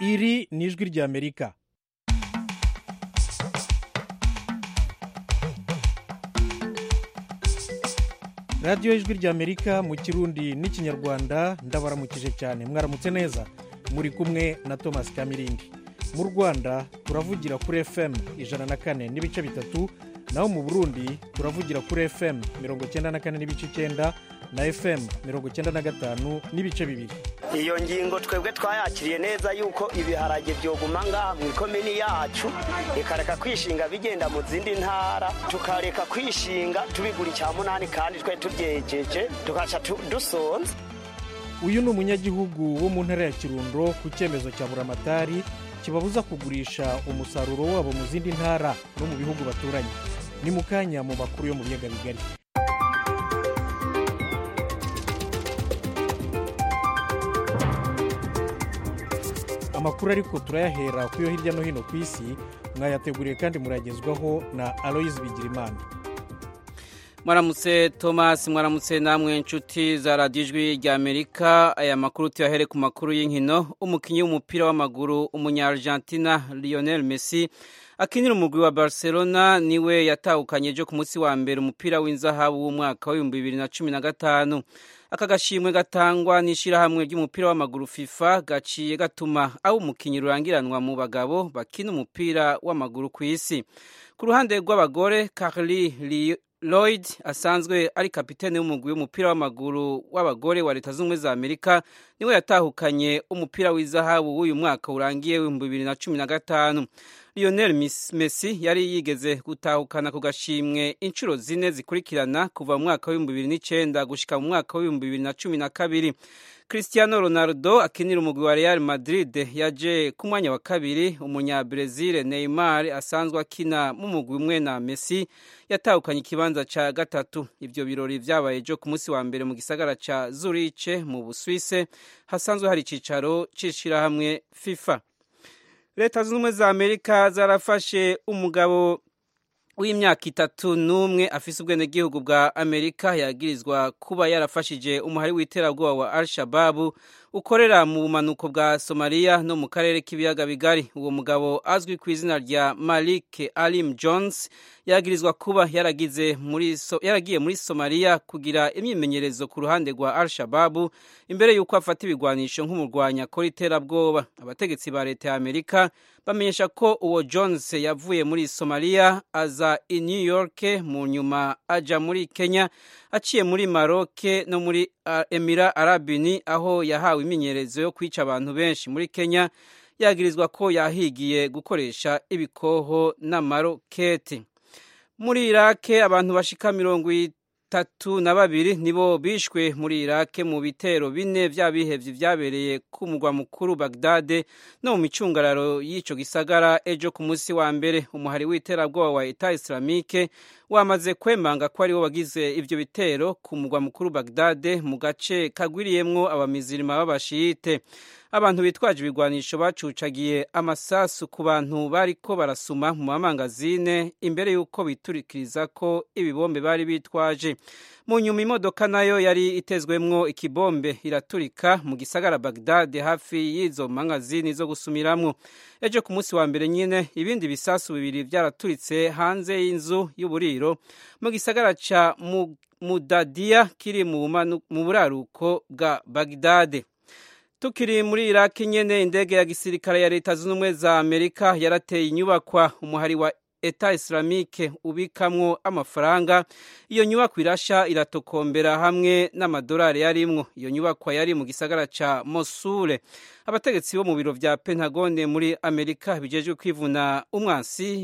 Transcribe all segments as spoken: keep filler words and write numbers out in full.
iri ni ijwi ry'Amerika. radiyo ijwi ry'Amerika mu kirundi n'ikinyarwanda, ndabaramukije cyane. Mwaramutse neza, muri kumwe na Thomas Kamirindi. Mu Rwanda turavugira kuri F M ijana na kane n'ibice bitatu, naho mu Burundi turavugira kuri F M mirongo cyenda na kane n'ibice icyenda na F M mirongo cyenda na gatanu n'ibice bibiri. Iyo ngingo twebwe twayakiriye neza yuko ibiharage byoguma ngaha mu ikomini yacu, ikareka kwishinga bigenda mu zindi ntara, tukareka kwishinga tubigura icya munani kandi twe tubyejeje tukaca dusonza. Uyu ni umunyagihugu wo mu ntara ya Kirundo ku cyemezo cya Buramatari kibabuza kugurisha umusaruro wabo mu zindi ntara no mu bihugu baturanye. Ni mu kanya mu makuru yo mu biyaga bigari. Amakuru ariko turayahera ku yo hirya no hino ku isi, mwayateguriye kandi muragezwaho na Aloise Bigirimana. Mwaramutse Thomas, mwaramutse namwe inshuti za radiyo ijwi ry'Amerika. Aya makuru tuyahere ku makuru y'inkino. Umukinnyi w'umupira w'amaguru umunya-Argentina Lionel Messi akinira umugwi wa Barcelona niwe yatahukanye ejo ku munsi wa mbere umupira w'inzahabu w'umwaka w'ibihumbi bibiri na cumi na gatanu. Aka gashimwe gatangwa n'ishirahamwe ry'umupira w'amaguru FIFA gaciye gatuma abo umukinnyi rurangiranwa mu bagabo bakina umupira w'amaguru ku isi. Ku ruhande rw'abagore, Carly Lloyd asanzwe ari kapitene w'umugwi w'umupira w'amaguru w'abagore wa Leta Zunze za Amerika niwe yatahukanye umupira w'izahabu w'uyu mwaka urangiye w'ibihumbi bibiri na cumi na gatanu. Lionel Messi yari yigeze gutahukana ku gashimwe inshuro zine zikurikirana kuva mu mwaka w'ibihumbi bibiri n'icyenda gushika mu mwaka w'ibihumbi bibiri na cumi na kabiri. Cristiano Ronaldo akinira umugwi wa Real Madrid yaje ku mwanya wa kabiri. Umunya-Brazil Neymar asanzwe akina mu mugwi umwe na Messi yatahukanye ikibanza ca gatatu. Ivyo birori vyabaye ejo ku munsi wa mbere mu gisagara ca Zurich mu Busuwise, hasanzwe hari icicaro c'ishirahamwe FIFA. Leta Zunze za Amerika zarafashe umugabo w'imyaka itatu n'umwe afise ubwenegihugu bwa Amerika yagirizwa kuba yarafashije umuhari w'iterabwoba wa Al-Shabaab ukorera mu bumanuko bwa Somalia no mu karere k'ibiyaga bigari. Uwo mugabo azwi ku izina rya Malik Alim Jones yagirizwa kuba yaragize muri so, yaragiye muri Somalia kugira imyimenyerezo ku ruhande rwa Al-Shabaab imbere yuko afata ibigwanisho nk'umurwanya akora iterabwoba. Abategetsi ba leta ya Amerika bamenyesha ko uwo Jones yavuye muri Somalia aza i New York, mu nyuma aja muri Kenya, aciye muri Maroc no muri Emira Arabini aho yahawe imenyerezo yo kwica abantu benshi. Muri Kenya yagirizwa ko yahigiye gukoresha ibikoho n'amaroketi. Muri Iraq abantu bashika mirongo itatu na babiri nibo bishwe muri Iraq mu bitero bine vy'abihevyi vyabereye ku mugwa mukuru Baghdad no mu micungararo y'ico gisagara ejo ku munsi wa mbere. Umuhari w'iterabwoba wa Etat Islamique wamaze kwemanga ko ari wo wagize ivyo bitero ku mugwa mukuru Baghdad mu gace kagwiriyemwo abamizirima b'abashiyite. Abantu bitwaje ibigwanisho bacucagiye amasasu ku bantu bariko barasuma mu mamangazine imbere yuko biturikiriza ko ibibombe bari bitwaje. Mu nyuma imodoka nayo yari itezwemwo ikibombe iraturika mu gisagara Baghdad hafi y'izo mangazini zo gusumiramwo. Ejo ku munsi wa mbere nyine ibindi bisasu bibiri byaraturitse hanze y'inzu y'uburiro mu gisagara ca Mudadia kiri mu buraruko bwa Baghdad. Tukiri muri Iraq nyene, indege ya gisirikare ya Leta Zunze Ubumwe za Amerika yarateye inyubakwa umuhari wa Etat Islamique ubikamwo amafaranga. Iyo nyubakwa irasha iratokombera hamwe n'amadolari yarimwo. Iyo nyubakwa yari mu gisagara ca Mosul. Abategetsi bo mu biro vya Pentagon muri Amerika bijejwe kwivuna umwansi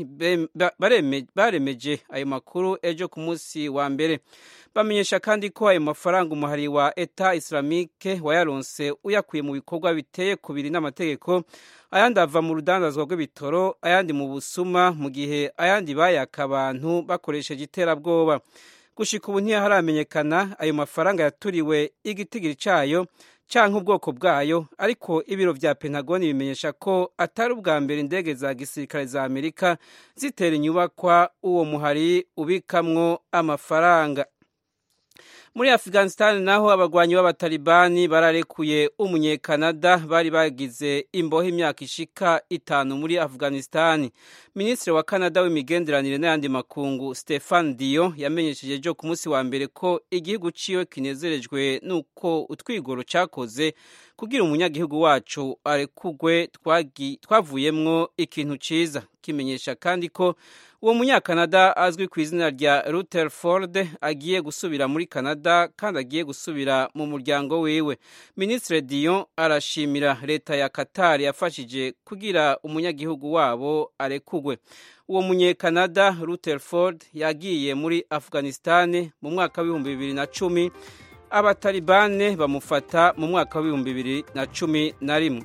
baremeje ayo makuru ejo ku munsi wa mbere. Bamenyesha kandi ko ayo mafaranga umuhari wa Etat Islamique wayaronse uyakuye mu bikorwa biteye kubiri n'amategeko, ayandi ava mu rudandazwa rw'ibitoro, ayandi mu busuma, mu gihe ayandi bayaka abantu bakoresheje iterabwoba. Gushika ubu ntiharamenyekana ayo mafaranga yaturiwe igitigiri cayo canke ubwoko bwayo, ariko ibiro vya Pentagon bimenyesha ko atari ubwa mbere indege za gisirikare za Amerika zitera inyubakwa uwo muhari ubikamwo amafaranga. Muri Afghanistan naho abagwanyi b'abatalibani bararekuye umunyekanada bari bagize imbohe imyaka ishika itanu muri Afghanistan. Ministre wa Canada w'imigenderanire n'ayandi makungu Stefan Dion yamenyesheje ejo ku munsi wa mbere ko igihugu ciwe kinezerejwe nuko utwigoro cakoze kugira umunyagihugu wacu arekugwe twavuyemwo ikintu ciza. Kimenyesha kandi ko uwo munyakanada azwi ku izina rya Rutherford agiye gusubira muri Canada kandi agiye gusubira mu muryango wiwe. Ministre Dion arashimira leta ya Qatar yafashije kugira umunyagihugu wabo arekugwe. Uwo munyekanada Rutherford yagiye muri Afghanistan mu mwaka w'ibihumbi bibiri na cumi, abatalibane bamufata mu mwaka w'ibihumbi bibiri na cumi na rimwe.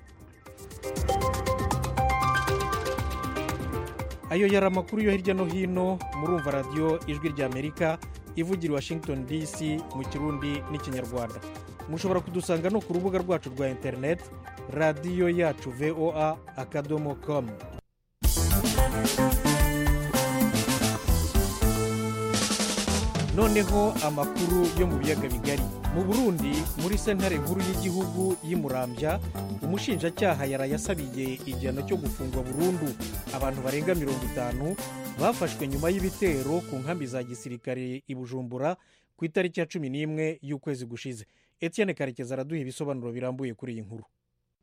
Ayo yari amakuru yo hirya no hino. Murumva radiyo ijwi rya Amerika ivugira Washington D C mu Kirundi n'ikinyarwanda. Mushobora kudusanga no ku rubuga rwacu rwa internet radiyo yacu voa akadomo com. Noneho amakuru yo mu biyaga bigari. Mu Burundi muri sentare nkuru y'igihugu y'Imurambya umushinjacyaha yarayasabiye igihano cyo gufungwa burundu abantu barenga mirongo itanu bafashwe nyuma y'ibitero ku nkambi za gisirikare i Bujumbura ku itariki ya cumi n'imwe y'ukwezi gushize. Etienne Karekezi araduha ibisobanuro birambuye kuri iyi nkuru.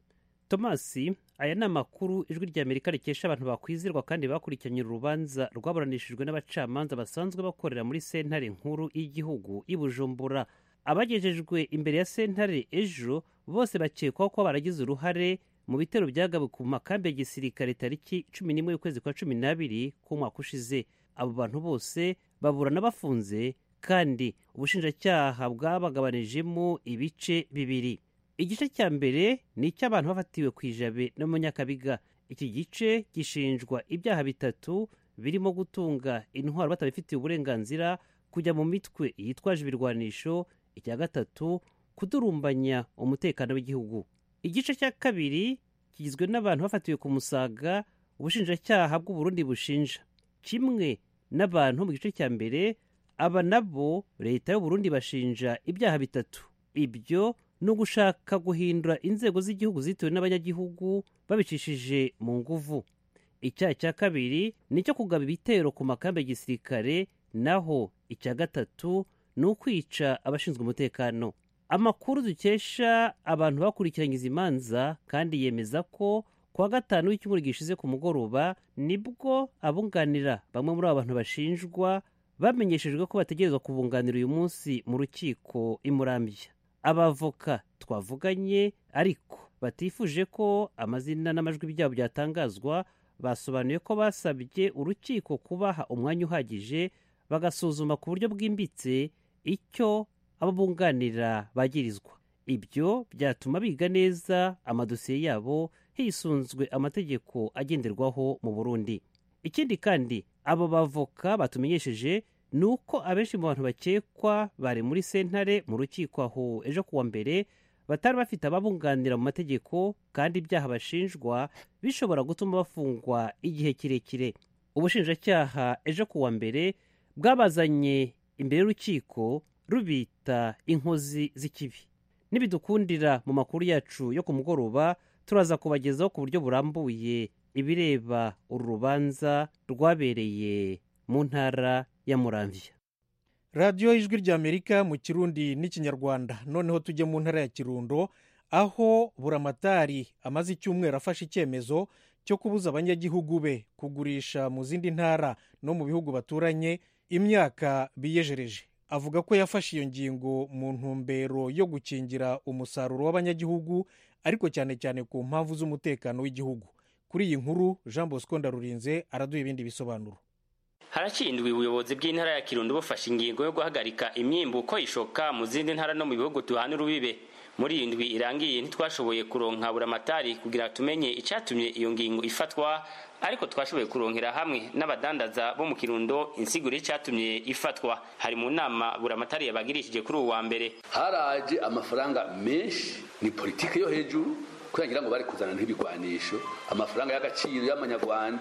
Tomasi, aya ni amakuru ijwi rya Amerika rikesha abantu bakwizirwa kandi bakurikiranye urubanza rwaburanishijwe n'abacamanza basanzwe bakorera muri sentare nkuru y'igihugu i Bujumbura. Abagejejwe imbere ya sentare ejo bose bakekwaho ko baragize uruhare mu bitero byagawe ku makambi ya gisirikare tariki cumi n'imwe y'ukwezi kwa cumi n'abiri k'umwaka ushize. Abo bantu bose baburana bafunze kandi ubushinjacyaha bwabagabanijemo ibice bibiri. Igice cya mbere ni icy'abantu bafatiwe ku Ijabe no mu Nyakabiga. Iki gice gishinjwa ibyaha bitatu birimo gutunga intwaro batabifitiye uburenganzira, kujya mu mitwe yitwaje ibirwanisho, icya gatatu kudurumbanya umutekano w'igihugu. Igice cya kabiri kigizwe n'abantu bafatiwe ku Musaga ubushinjacyaha bw'u Burundi bushinja. Kimwe n'abantu mu gice cya mbere, aba nabo leta y'u Burundi bashinja ibyaha bitatu. Ibyo ni ugushaka guhindura inzego z'igihugu zitewe n'abanyagihugu babicishije mu nguvu. Icyaha cya kabiri ni icyo kugaba ibitero ku makambi ya gisirikare, naho icya gatatu ni ukwica abashinzwe umutekano. Amakuru dukesha abantu bakurikiranye izi manza kandi yemeza ko kuwa gatanu w'icyumweru gishize ku mugoroba nibwo abunganira bamwe muri abo bantu bashinjwa bamenyeshejwe ko bategerezwa kubunganira uyu munsi mu rukiko i Murambya. Abavoka twavuganye ariko batifuje ko amazina n'amajwi byabo byatangazwa basobanuye ko basabye urukiko kubaha umwanya uhagije bagasuzuma ku buryo bwimbitse icyo abo bunganira bagirizwa. Ibyo byatuma biga neza amadosiye yabo hisunzwe amategeko agenderwaho mu Burundi. Ikindi kandi abo bavoka batumenyesheje ni uko abenshi mu bantu bakekwa bari muri sentare mu rukiko aho ejo kuwa mbere batari bafite ababunganira mu mategeko, kandi ibyaha bashinjwa bishobora gutuma bafungwa igihe kirekire. Ubushinjacyaha ejo kuwa mbere bwabazanye imbere y'urukiko rubita inkozi z'ikibi. Nibidukundira mu makuru yacu yo ku mugoroba turaza kubagezaho ku buryo burambuye ibireba uru rubanza rwabereye mu ntara ya Muramvya. Radiyo ijwi rya Amerika mu Kirundi n'ikinyarwanda. Noneho tujye mu ntara ya Kirundo aho buramatari amaze icyumweru afashe icyemezo cyo kubuza abanyagihugu be kugurisha mu zindi ntara no mu bihugu baturanye imyaka biyejereje. Avuga ko yafashe iyo ngingo mu ntumbero yo gukingira umusaruro w'abanyagihugu, ariko cyane cyane ku mpamvu z'umutekano w'igihugu. Kuri iyi nkuru Jean Bosco Ndarurinze araduha ibindi bisobanuro. Harakindwi ubuyobozi bw'intara ya Kirundo bufashe ingingo yo guhagarika imyimbuko ishoka mu zindi ntara no mu bihugu tuhana urubibe. Muri iyi ndwi irangiye ntitwashoboye kuronka buramatari kugira tumenye icyatumye iyo ngingo ifatwa, ariko twashoboye kuronkera hamwe n'abadandaza bo mu Kirundo insiguro y'icyatumye ifatwa. Hari mu nama buramatari yabagirishije kuri uwa mbere. Haraje amafaranga menshi, ni politike yo hejuru kugira ngo bari kuzana n'ibigwanisho, amafaranga y'agaciro y'amanyarwanda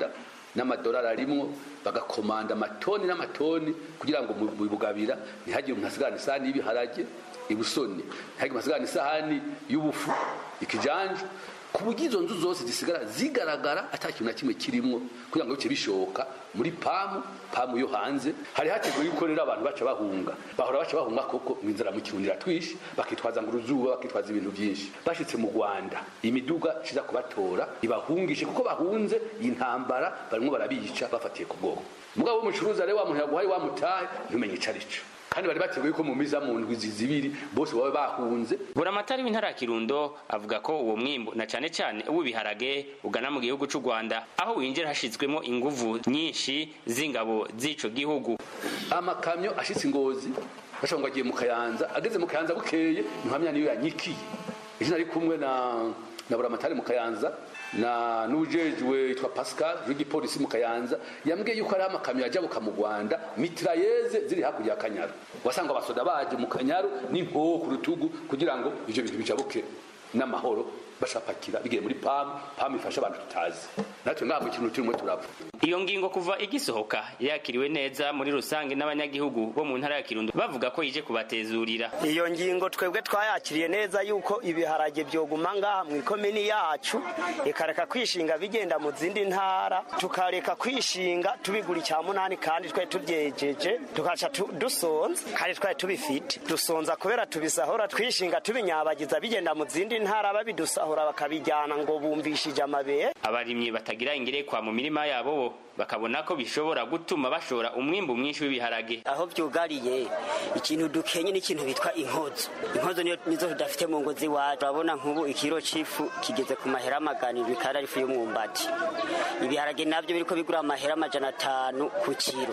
n'amadolari arimwo bagakomanda amatoni n'amatoni kugira ngo mu bugabira ntihagire umuntu asigarana isahani y'ibiharage ibusoni, ntihagire umuntu asigarana isahani y'ubufu ikijanja, ku buryo izo nzu zose zisigara zigaragara ata kintu na kimwe kirimwo kugira ngo bice bishoka muri pamu pamu yo hanze. Hari hateguye yuko rero abantu baca bahunga, bahora baca bahunga koko mu inzara mu kirundira twishi, bakitwaza ngo uruzuba, bakitwaza ibintu byinshi. Bashitse mu Rwanda imiduga ciza kubatora ibahungishe kuko bahunze intambara, barimo barabica bafatiye ku bwoko. Mugabo w'umucuruza rero wa muntu yaguhaye wa mutahe ntumenye icarico, kandi bari bateguye ko mu miza mu ndwi zibiri bose babe bahunze. Buramatari w'intara ya Kirundo avuga ko uwo mwimbo na cane cane uw'ibiharage ugana mu gihugu c'u Rwanda, aho winjira hashizwemo inguvu nyinshi z'ingabo z'ico gihugu. Amakamyo ashitse Ngozi bashonga agiye mu Kayanza, ageze mu Kayanza bukeye ntuhamya niyo yanyikiye. Ejo nari kumwe na na Buramatari mu Kayanza na n'ujejwe yitwa Pascal w'igipolisi mu Kayanza, yambwiye yuko ari amakamyo yajabuka mu Rwanda mitrailleze ziri hakurya ya Kanyaru, wasanga abasoda baje mu Kanyaru n'inko ku rutugu kugira ngo ivyo bintu bijabuke n'amahoro, bashapakira bigiye muri pamu pamu ifasha abantu tutazi. Natwe ngabo ikintu turimo turapfa. Iyo ngingo kuva igisohoka yakiriwe neza muri rusange n'abanyagihugu bo mu ntara ya Kirundo, bavuga ko ije kubatezurira. Iyo ngingo twebwe twayakiriye neza yuko ibiharage byoguma ngaha mu ikomini yacu, ikareka kwishinga bigenda mu zindi ntara, tukareka kwishinga tubigura icya munani kandi twe tubyejeje tukaca dusonza kandi twe tubifite dusonza kubera tubisahora twishinga tubinyabagiza bigenda mu zindi ntara babidusahora bakabijyana ngo bumvishije amabere. Abarimyi batagira ingerekwa mu mirima yabo bo bakabona ko bishobora gutuma bashora umwimbu mwinshi w'ibiharage. Aho byugariye ikintu dukenye n'ikintu bitwa inkozo. Inkozo niyo nizo tudafite mu ngo ziwacu. Urabona nk'ubu ikiro cifu kigeze ku mahera amagana ibiri kandi ifu y'umwumbati. Ibiharage nabyo biriko bigura amahera amajana atanu ku kiro.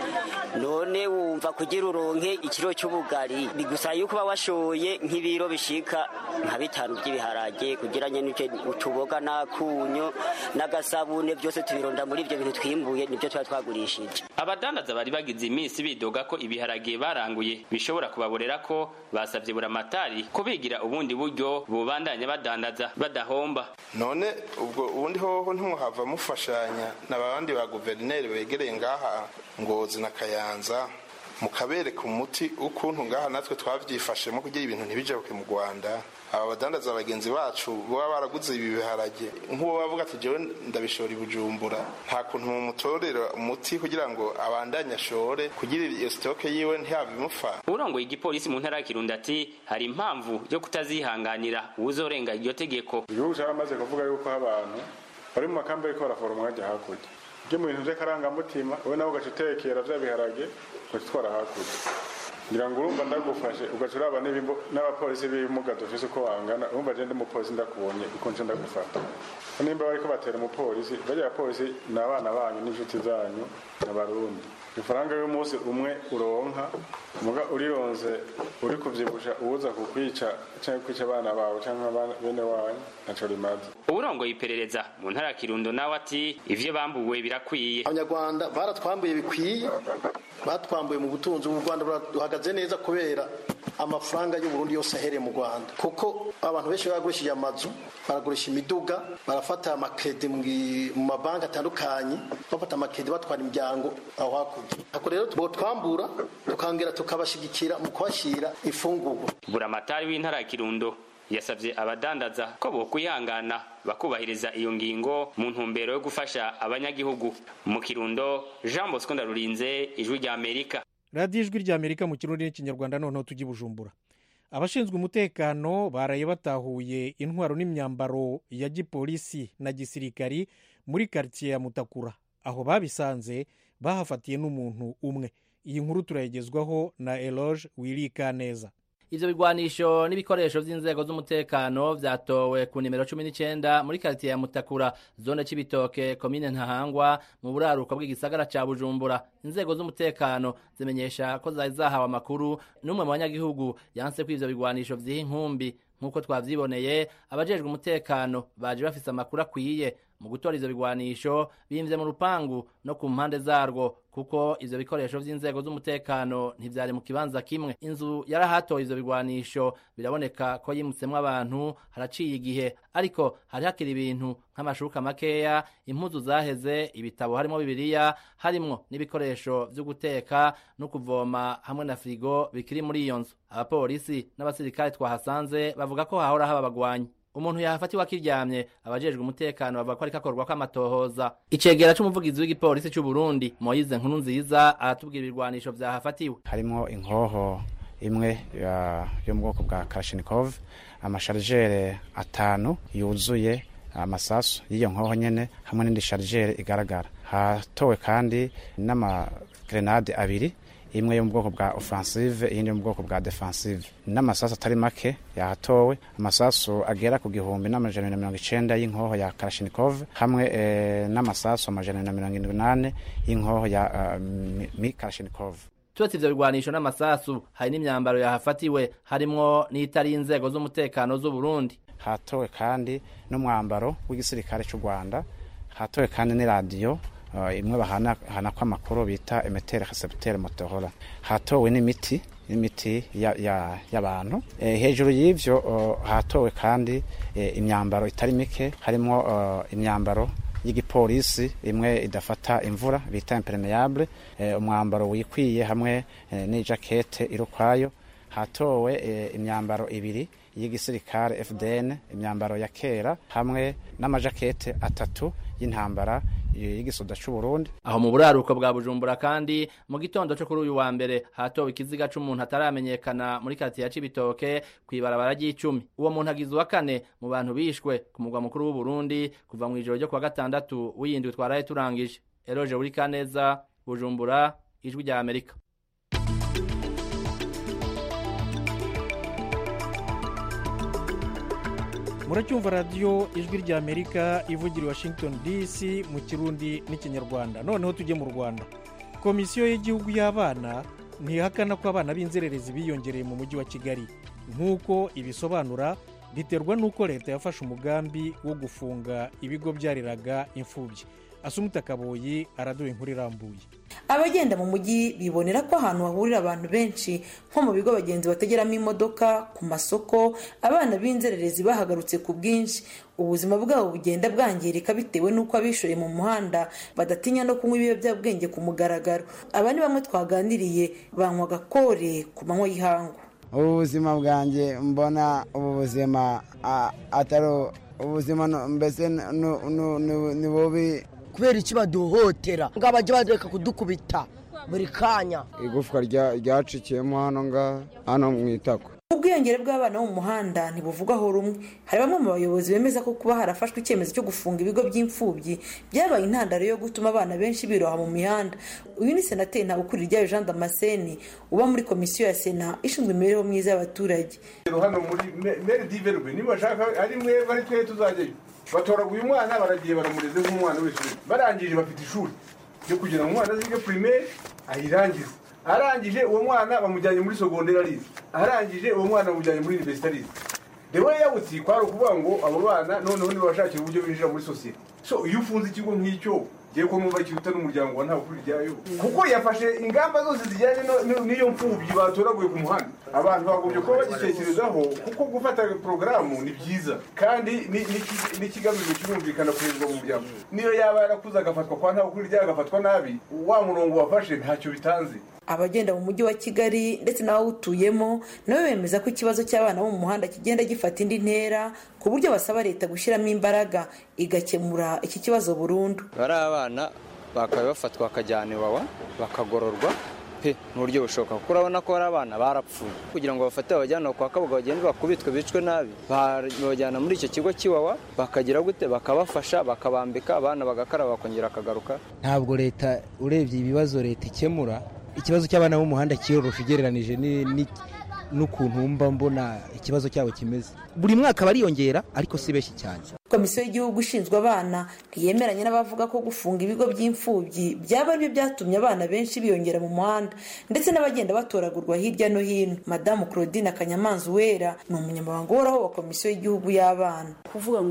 None wumva kugira uronke ikiro cy'ubugari bigusaba yuko bawashoye nk'ibiro bishika nka bitanu by'ibiharage kugira nyene utuboga nakunyo n'agasabune byose tubironda muri ibyo bintu twimbuye nibyo twa twagurishije. Abadandaza bari bagize iminsi bidoga ko ibiharage baranguye bishobora kubaborera ko basavye Buramatari ko bigira ubundi buryo bubandanya badandaza badahomba. None ubwo ubundi hoho ntimuhava mufashanya n'abandi ba guverineri begereye ngaha Ngozi na Kayanza mukabereka umuti ukuntu ngaha natwe twavyifashemo kugira ibintu ntibijabuke mu Rwanda. Aba badandaza abagenzi bacu baba baraguze ibi biharage nk'uwo bavuga ati jewe ndabishora i Bujumbura, nta kuntu mu mutorera umuti kugira ngo abandanye ashore kugira iyo stoke yiwe ntiyabimufa. Urongoye igipolisi mu ntara ya Kirundo ati hari impamvu yo kutazihanganira uzorenga iryo tegeko. Igihugu cyaramaze kuvuga yuko abantu bari mu makamba ariko baraforoma hajya hakurya byo mu bintu by'akarangamutima, wowe nawe ugacitekera vya biharage ukitwara hakurya. Ngira ngo urumva ndagufashe ugacuraba n'abapolisi b'ibimuga dufise uko bangana, urumva je ndi umupolisi ndakubonye uko nje ndagufata. Nimba bariko batera umupolisi, bajya abapolisi n'abana banyu n'inshuti zanyu n'abarundi. Ifaranga y'umunsi umwe uronka muga urironze uri kuvyibusha ubuza kukwica cyangwa kwica abana bawe cyangwa abana bene wanyu naco rimaze. Urongo iperereza mu ntara ya Kirundo nawe ati ivyo bambuwe birakwiye. Abanyarwanda baratwambuye bikwiye, batwambuye mu butunzi bw'u Rwanda buhagaze neza kubera amafaranga y'u Burundi yose ahereye mu Rwanda, kuko abantu benshi bagurishije amazu, baragurisha imiduga, barafata amakredi mu mabanki atandukanye, bafata amakredi batwara imiryango aho hakurya. Ako rero twambura tukangera tukabashigikira mu kwashira ifungurwa. Buramatari w'intara ya Kirundo yasavye abadandaza ko bokwihangana bakubahiriza iyo ngingo mu ntumbero yo gufasha abanyagihugu. Mu Kirundo, Jean Bosco Ndarurinze, Ijwi rya Amerika. Radio Ijwi rya Amerika mu Kirundi n'Ikinyarwanda. Noneho tugi Bujumbura. Abashinzwe umutekano baraye batahuye intwaro n'imyambaro ya gipolisi na gisirikari muri quartier ya Mutakura. Aho babisanze bahafatiye n'umuntu umwe. Iyi nkuru turayegezwaho na Eloge Wirikaneza. Ivyo bigwanisho n'ibikoresho vy'inzego z'umutekano vyatowe ku nimero cumi n'icenda muri quartier ya Mutakura, zone Cibitoke, commune Ntahangwa, mu buraruko bw'igisagara ca Bujumbura. Inzego z'umutekano zimenyesha ko zari zahawe amakuru n'umwe mu banyagihugu yanse ko ivyo bigwanisho vyiha inkumbi. Nkuko twavyiboneye, abajejwe umutekano baje bafise amakuru akwiye mu gutora ivyo bigwanisho bimvye mu rupangu no ku mpande zarwo kuko ivyo bikoresho vy'inzego z'umutekano ntivyari mu kibanza kimwe. Inzu yarahatoye ivyo bigwanisho biraboneka ko yimutsemwo abantu haraciye igihe, ariko hari hakiri ibintu nk'amashuka makeya, impuzu zaheze, ibitabo harimo Bibiliya, harimwo n'ibikoresho vyo guteka no kuvoma hamwe na frigo bikiri muri iyo nzu. Abapolisi n'abasirikare twahasanze bavuga ko hahora haba abagwanyi. Umuntu yahafatiwe akiryamye, abajejwe umutekano bavuga ko ari kakorwa kw'amatohoza. Icegera c'umuvugizi w'igipolisi c'u Burundi Moise Nkurunziza aratubwira ibigwanisho vyahafatiwe. Harimo inkoho imwe yo mu bwoko bwa Kalashnikov, amashargere atanu yuzuye amasasu y'iyo nkoho nyene hamwe n'indi chargere igaragara. Hatowe kandi n'ama grenade abiri, imwe yo mu bwoko bwa offensive iyindi yo mu bwoko bwa defensive. N'amasasu atari make yahatowe, amasasu agera ku gihumbi n'amajana na mirongo icenda y'inkoho ya Kalashnikov hamwe e, n'amasasu amajana na mirongo indwi n'ane y'inkoho ya uh, mi Kalashnikov. Tuwetse ivyo bigwanisho n'amasasu hari n'imyambaro yahafatiwe harimwo n'itari inzego z'umutekano z'u Burundi. Hatowe kandi n'umwambaro w'igisirikare cy'u Rwanda, hatowe kandi ni radio Uh, imwe bahana hana kwa makuru bita emetere recepteur Motorola. Hatowe n'imiti n'imiti ya ya y'abantu. E, hejuru y'ivyo uh, hatowe kandi e, imyambaro itari mike, harimo uh, imyambaro y'igipolisi imwe idafata imvura bita impermeable, e, umwambaro wikwiye hamwe e, ni jacket irukwayo. Hatowe e, imyambaro ibiri y'igisirikare F D N, imyambaro ya kera hamwe n'amajakete atatu y'intambara y'igisoda c'u Burundi. Aho mu buraruko bwa Bujumbura kandi mu gitondo cyo kuri uyu wa mbere hatowe ikiziga c'umuntu ataramenyekana muri quartier ya Cibitoke kwibarabara ry'icumi. Uwo muntu agizwe wa kane mu bantu bishwe ku mugwa mukuru w'u Burundi kuva mu ijoro ryo kwa gatandatu w'iyindwi twaraye turangije. Eroje uri Kaneza, Bujumbura, Ijwi rya Amerika. muracyumva radiyo ijwi rya amerika ivugira Washington D C mu kirundi n'ikinyarwanda. Noneho tujye mu Rwanda. Komisiyo y'igihugu y'abana ntihakana ko abana b'inzererezi biyongereye mu mujyi wa Kigali. Nk'uko ibisobanura biterwa n'uko leta yafashe umugambi wo gufunga ibigo byareraga imfubyi. Asumuta Kaboyi araduha inkuru irambuye. Abagenda mu mujyi bibonera ko ahantu hahurira abantu benshi nko mu bigo abagenzi bategeramo imodoka, ku masoko, abana b'inzererezi bahagarutse ku bwinshi. Ubuzima bwabo bugenda bwangirika bitewe n'uko abishoye mu muhanda badatinya no kunywa ibiyobyabwenge ku mugaragaro. Aba ni bamwe twaganiriye banywa gakore ku manywa y'ihangu. Ubuzima bwanjye mbona ubu buzima atari ubuzima mbese ni bubi kubera iki baduhotera ngo abajye badeka kudukubita buri kanya. Igufwa ryacikiyemo hano nga hano mu itako. Ubwiyongere bw'abana bo mu muhanda ntibuvugaho rumwe. Hari bamwe mu bayobozi bemeza ko kuba harafashwe icyemezo cyo gufunga ibigo by'imfubyi byabaye intandaro yo gutuma abana benshi biroha mu mihanda. Uyu ni senateri Ntabukuriryayo Jean Damascene uba muri komisiyo ya Sena ishinzwe imibereho myiza y'abaturage. Hano muri maire d'Iverbe niba bashaka ari mwe bari twe tuzajyayo batoraguye umwana baragiye baramureze nk'umwana w'ishuri, barangije bafite ishuri ryo kugira ngo umwana azige primaire ayirangize. Arangije uwo mwana bamujyanye muri secondaire arize, arangije uwo mwana bamujyanye muri university arize. Dewe yawuti kwaro kuvuga ngo abo bana noneho ni bashakira uburyo binjira muri society. So iyo ufunze ikigo nk'icyo giye ko numva kiruta n'umuryango wa Ntabukuriryayo kuko yafashe ingamba zose zijyanye n'iyo mfubyi batoraguye ku muhanda. Abantu bagomye ko bagitekerezaho kuko gufata programu ni byiza kandi ni kigamije cyumvikana kwezwa mu muryango. Niyo yaba yarakuza agafatwa kwa Ntabukuriryayo agafatwa nabi, wa murongo wafashe ntacyo bitanze. Abagenda mu mujyi wa Kigali ndetse n'abawutuyemo nabo bemeza ko ikibazo cy'abana bo mu muhanda kigenda gifata indi ntera ku buryo basaba leta gushyiramo imbaraga igakemura iki kibazo burundu. Bari abana bakabe bafatwa akajyana iwawa bakagororwa pe n'uburyo bushoboka kuko urabona ko ari abana barapfuye kugira ngo bafate abajyana kwa Kabuga bagende bakubitwe bicwe nabi bajyana muri icyo kigo cy'iwawa bakagira gute bakabafasha bakabambika abana bagakaraba bakongera akagaruka. Ntabwo leta urebye ibibazo leta ikemura ikibazo cy'abana bo mu muhanda kirorosha ugereranije n'ukuntu mba mbona ikibazo cyabo kimeze. Buri mwaka bariyongera ariko si benshi cyane. Komisiyo y'igihugu ishinzwe abana ntiyemeranya n'abavuga ko gufunga ibigo by'imfubyi byaba aribyo byatumye abana benshi biyongera mu muhanda ndetse n'abagenda batoragurwa hirya no hino. Madamu Claudine Kanyamanza Uwera ni umunyamabanga uhoraho wa Komisiyo y'igihugu y'abana. Kuvuga ngo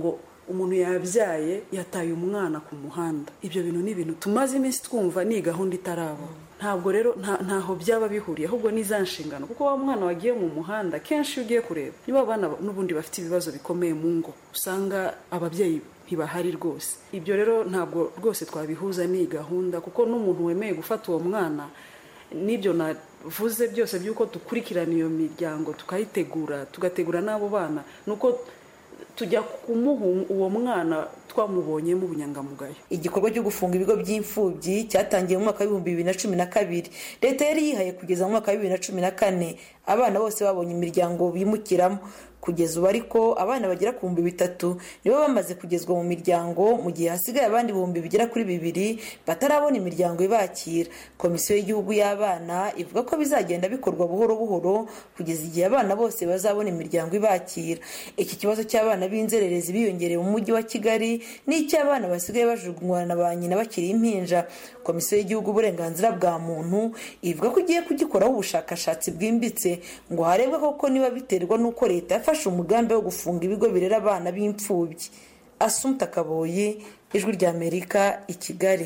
umuntu yabyaye yataye umwana ku muhanda. Ibyo bintu ni ibintu tumaze iminsi twumva, ni gahunda itaraba. Ntabwo rero ntaho byaba bihuriye, ahubwo ni za nshingano, kuko wa mwana wagiye mu muhanda kenshi ugiye kureba niba abana n'ubundi bafite ibibazo bikomeye mu ngo, usanga ababyeyi ntibahari rwose. Ibyo rero ntabwo rwose twabihuza ni gahunda, kuko n'umuntu wemeye gufata uwo mwana, n'ibyo navuze byose by'uko dukurikirana iyo miryango tukayitegura tugategura n'abo bana, nuko tujya kumuha uwo mwana twamubonyemo ubunyangamugayo. Igikorwa cyo gufunga ibigo by'imfubyi cyatangiye mu mwaka w'ibihumbi bibiri na cumi na kabiri. Leta yari yihaye kugeza mu mwaka wa bibiri na cumi na kane abana bose babonye imiryango bimukiramo. Kugeza ubu ariko abana bagera ku bihumbi bitatu nibo bamaze kugezwa mu miryango, mu gihe hasigaye abandi ibihumbi bigera kuri bibiri batarabona imiryango ibakira. Komisiyo y'igihugu y'abana ivuga ko bizagenda bikorwa buhoro buhoro kugeza igihe abana bose bazabona imiryango ibakira. Iki kibazo cy'abana b'inzererezi biyongereye mu mujyi wa Kigali n'icy'abana basigaye bajugunywa na ba nyina bakiri impinja. Komisiyo y'igihugu uburenganzira bwa muntu ivuga ko igiye kugikoraho ubushakashatsi bwimbitse ngo harebwe koko niba biterwa n'uko leta yafashe umugambi wo gufunga ibigo birera abana b'imfubyi. Assumpta Kaboyi, Ijwi ry'Amerika, i Kigali.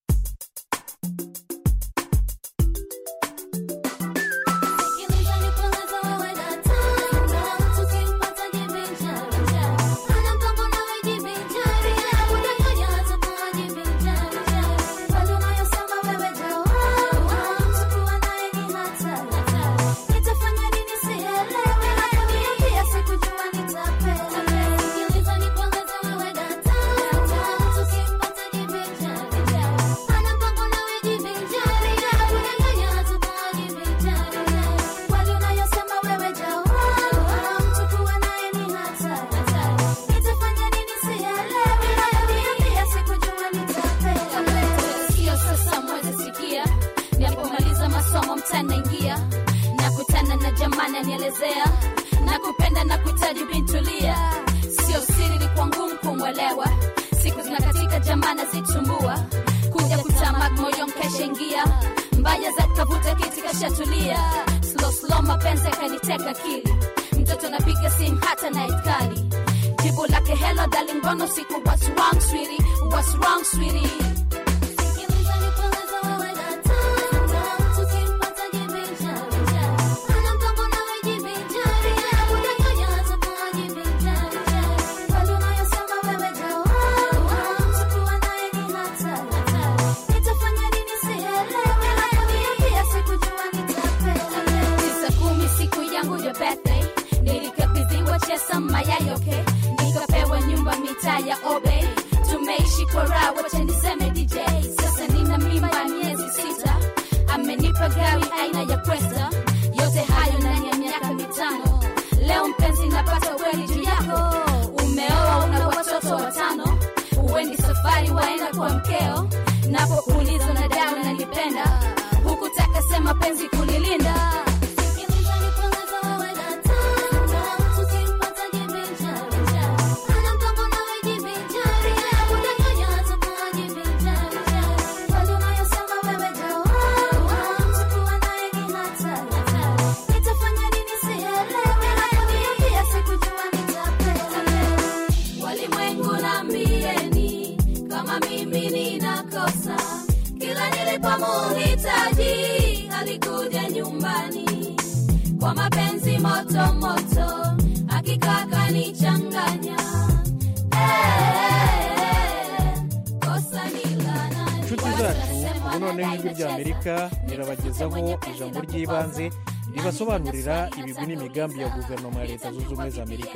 Nirabagezaho ijambo ry'ibanze ribasobanurira ibigwi n'imigambi ya guverinoma ya Leta Zunze Ubumwe za Amerika.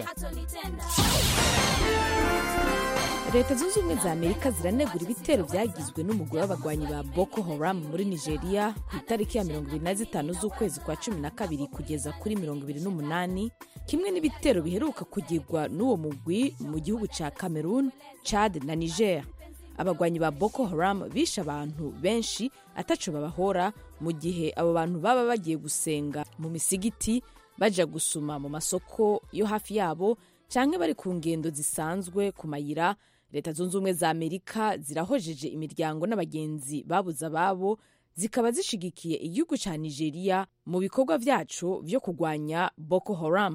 Leta Zunze Ubumwe za Amerika ziranegura ibitero byagizwe n'umugwi w'abagwanyi ba Boko Haram muri Nigeria ku itariki ya mirongo ibiri na zitanu z'ukwezi kwa cumi na kabiri kugeza kuri mirongo ibiri n'umunani, kimwe n'ibitero biheruka kugirwa n'uwo mugwi mu gihugu ca Cameroon, Chad na Niger. Abagwanyi ba Boko Haram bishe abantu benshi ataco babahora, mu gihe abo bantu baba bagiye gusenga mu misigiti, baja gusuma mu masoko yo hafi yabo, canke bari ku ngendo zisanzwe ku mayira. Leta Zunze Ubumwe za Amerika zirahojeje imiryango n'abagenzi babuze ababo, zikaba zishigikiye igihugu ca Nigeria mu bikorwa vyaco vyo kugwanya Boko Haram.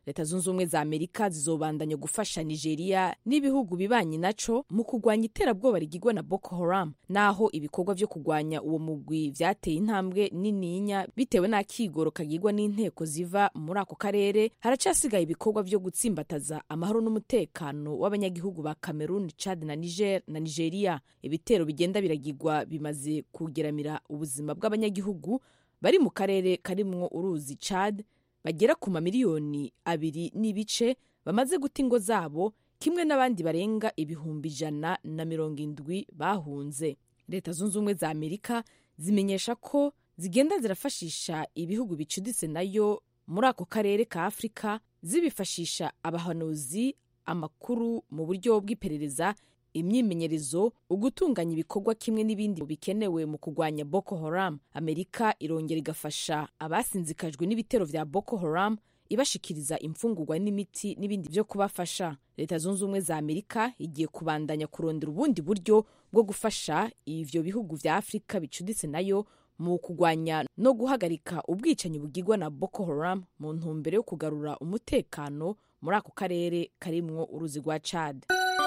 leta zunze ubumwe za amerika zizobandanya gufasha nigeria n'ibihugu bibanyi naco mu kurwanya iterabwoba rigirwa na boko haram, naho ibikorwa vyo kurwanya uwo mugwi vyateye intambwe nininya bitewe n'akigoro kagirwa n'inteko ziva muri ako karere. Haracasigaye ibikorwa vyo gutsimbataza amahoro n'umutekano w'abanyagihugu ba Cameroon, Chad na Niger na Nigeria. Ibitero bigenda biragirwa bimaze kugeramira ubuzima bw'abanyagihugu bari mu karere karimwo uruzi Chad bagera ku mamiliyoni abiri n'ibice bamaze guta ingo zabo, kimwe n'abandi barenga ibihumbi ijana na mirongo indwi bahunze. Leta zunze ubumwe za Amerika zimenyesha ko zigenda zirafashisha ibihugu bicuditse nayo muri ako karere ka Afrika, zibifashisha abahanuzi, amakuru mu buryo bw'iperereza, imyimenyerezo, ugutunganya ibikorwa kimwe n'ibindi bikenewe mu kurwanya Boko Haram. Amerika irongera igafasha abasinzikajwe n'ibitero vya Boko Haram, ibashikiriza imfungurwa n'imiti n'ibindi byo kubafasha. Leta zunze ubumwe za Amerika igiye kubandanya kurondera ubundi buryo bwo gufasha ivyo bihugu vya Afrika bicuditse nayo mu kurwanya no guhagarika ubwicanyi bugirwa na Boko Haram mu ntumbero yo kugarura umutekano muri ako karere karimwo uruzi rwa Chad.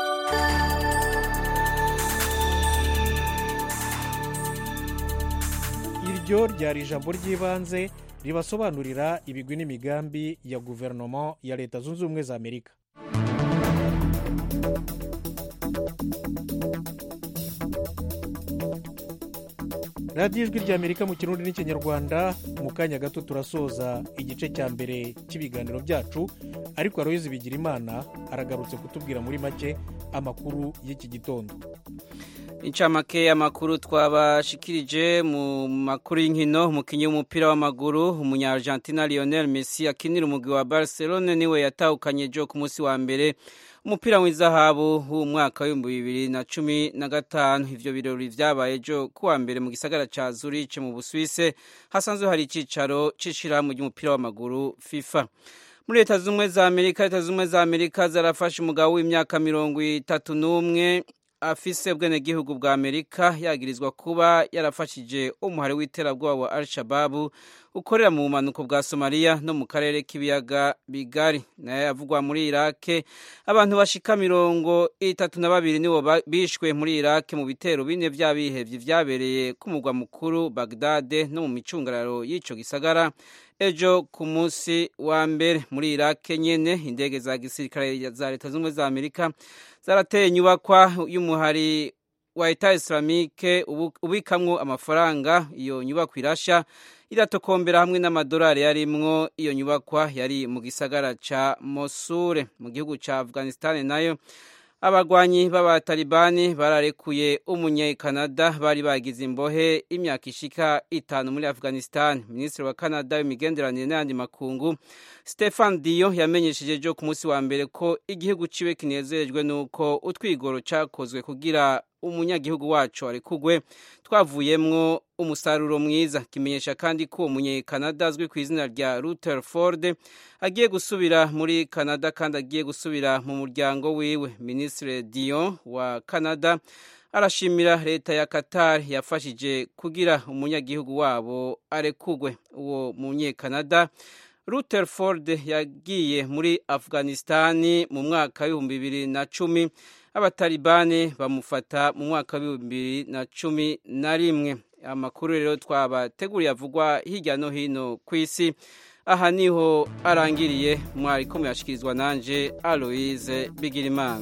Iryo ryari ijambo ry'ibanze ribasobanurira ibigwi n'imigambi ya guverinoma ya Leta zunze ubumwe za Amerika. radiyo ijwi ry'Amerika mu kirundi n'ikinyarwanda. Mu kanya gato turasoza igice cya mbere cy'ibiganiro byacu, ariko Aloyizi Bigirimana aragarutse kutubwira muri make amakuru y'iki gitondo. Incamake y'amakuru twabashikirije mu makuru y'inkino. Umukinyi w'umupira w'amaguru umunya Argentina Lionel Messi akinira umugwi wa Barcelona niwe yatahukanye jo ku munsi wa mbere umupira w'izahabu w'umwaka w'ibihumbi bibiri na cumi na gatanu. Ivyo birori vyabaye ejo kuwa mbere mu gisagara ca Zurich mu Busuwise, hasanzwe hari icicaro c'ishirahamwe ry'umupira w'amaguru FIFA. Muri Leta z'Ubumwe za Amerika, Leta z'Ubumwe za Amerika zarafashe umugabo w'imyaka mirongo itatu n'umwe afise ubwenegihugu bwa Amerika yagirizwa kuba yarafashije umuhari w'iterabwoba wa Al-Shabaab ukorera mu bumanuko bwa Somalia no mu karere k'ibiyaga bigari. Naye avugwa muri Iraq, abantu bashika mirongo itatu na babiri nibo bishwe muri Iraq mu bitero bine vy'abihevye vyabereye ku mugwa mukuru Baghdad no mu micungararo y'ico gisagara ejo ku munsi wa mbere. Muri Iraq nyene, indege za gisirikare za Leta z'Ubumwe za Amerika zarateye inyubakwa y'umuhari wa Etat Islamique ubikamwo amafaranga. Iyo nyubakwa irasha iratokombera hamwe n'amadolari yarimwo. Iyo nyubakwa yari mu gisagara ca Mosul. Mu gihugu ca Afghanistan nayo, abagwanyi b'abatalibani bararekuye umunye-Canada bari bagize imbohe imyaka ishika itanu muri Afghanistan. Minisitiri wa Canada w'imigenderanire n'ayandi makungu Stefan Dion yamenyesheje ejo ku munsi wa mbere ko igihugu ciwe kinezerejwe n'uko utwigoro cakozwe kugira umunyagihugu wacu arekugwe twavuyemwo umusaruro mwiza. Kimenyesha kandi ko umunye-Canada azwi ku izina rya Rutherford agiye gusubira muri Canada kandi agiye gusubira mu muryango wiwe. Minisitiri Dion wa Canada arashimira leta ya Qatar yafashije kugira umunyagihugu wabo arekugwe. Uwo munye-Canada Rutherford yagiye muri Afghanistan mu mwaka w'ibihumbi bibiri na cumi. Abatalibani bamufata mu mwaka w'ibihumbi bibiri na cumi na rimwe. Amakuru rero twabateguriye avugwa hirya no hino ku isi aha niho arangiriye. Mwari ko muyashikirizwa nanje Aloyize Bigirimana.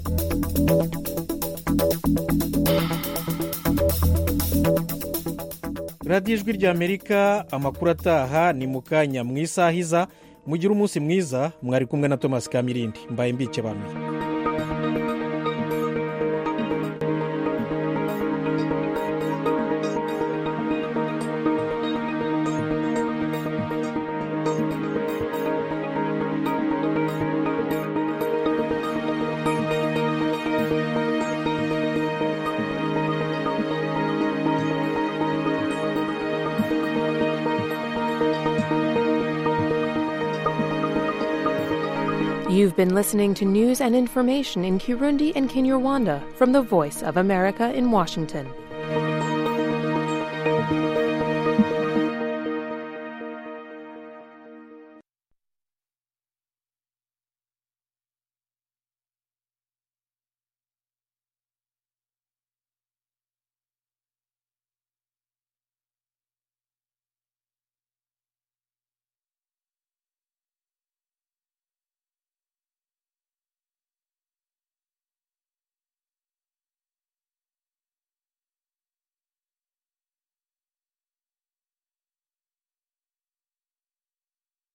radiyo ijwi ry'Amerika, amakuru ataha ni mu kanya mu isaha iza. Mugire umunsi mwiza. Mwari kumwe na Thomas Kamirindi, mbaye mbike bamuye. You've been listening to news and information in Kirundi and Kinyarwanda from the Voice of America in Washington.